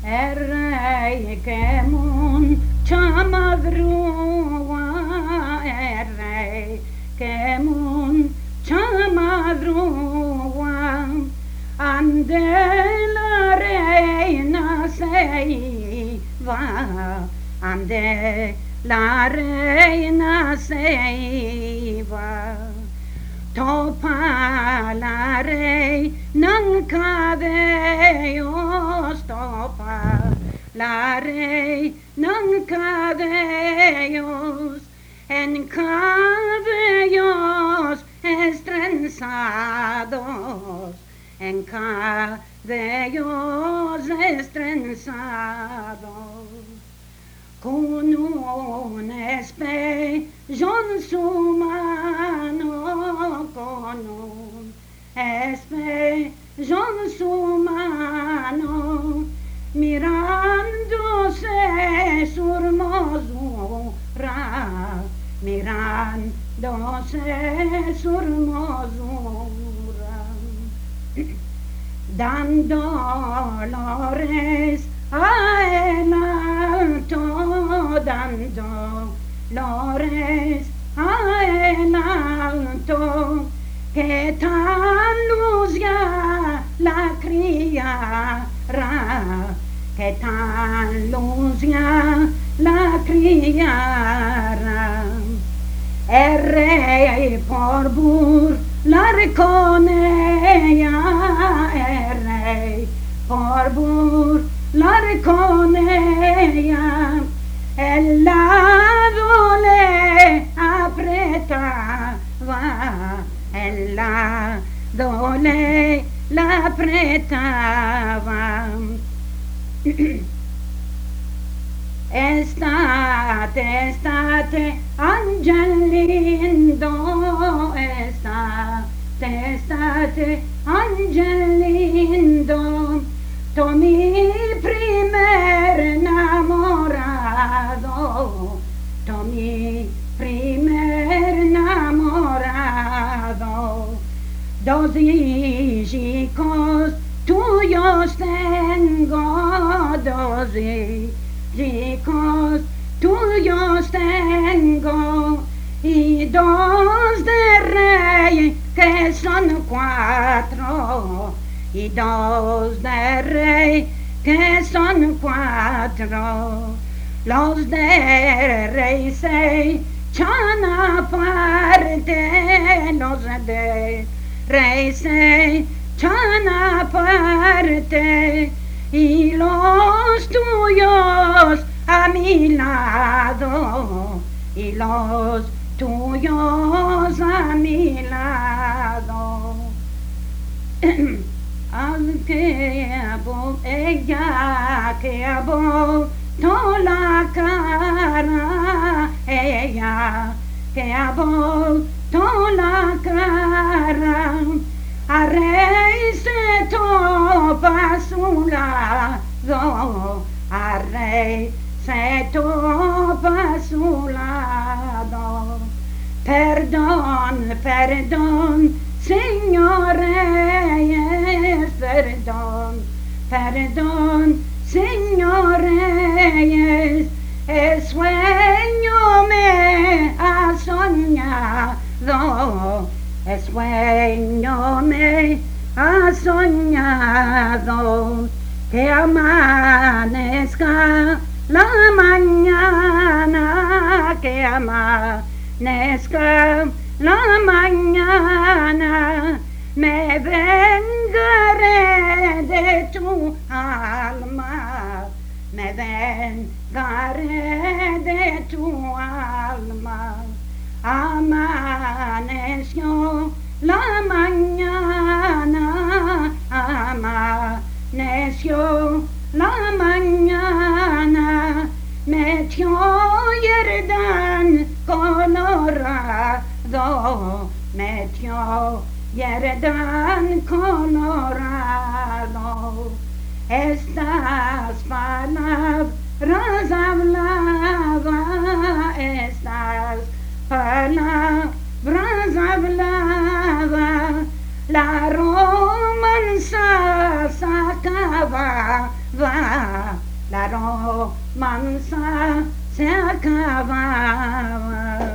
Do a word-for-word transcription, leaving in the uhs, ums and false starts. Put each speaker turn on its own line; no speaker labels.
el rey que mucha madruga, el rey que mucha madruga, ande la reina se iba, ande la reina se iba. Topa la reina en cabellos, topa la reina en cabellos, en cabellos estrenzados, en cabellos estrenzados, con un espejo en su mano, con un espejo en su mano, mirándose su hermosura, mirándose su hermosura, dando dolores a el alto, dando dolores a el alto, que tal lucía la criara, que tal lucía la criara. El rey por burlar con ella, el rey por burlar con ella, el lado le apretaba, el lado le la apretaba. Estate, estate, ángel lindo, estate, estate, ángel lindo, tú mi primer enamorado, tú mi primer enamorado. Dos hijos tuyos tengo, dos hijos tuyos tengo, y dos de rey que son cuatro, y dos de rey que son cuatro. Los de rey se echan aparte, los de rey se echan aparte, y los tuyos a mi lado, y los tuyos a mi lado. Al que abo, ella que abo, toda la cara, ella que abo, toda la cara, a rey se topa a su lado, a rey se topa a su lado. Perdón, perdón, señor Reyes, perdón, perdón, señor Reyes, el sueño me ha soñado, el sueño me ha soñado, que amanezca la mañana, que amanezca la mañana, me vengaré de tu alma, me vengaré de tu alma. Amaneció la mañana, amaneció la mañana, metió Yerdan colorado, metió Yerdan colorado. Estas palabras hablaba, estas palabras hablaba, la romanza se acababa, la romanza se acababa.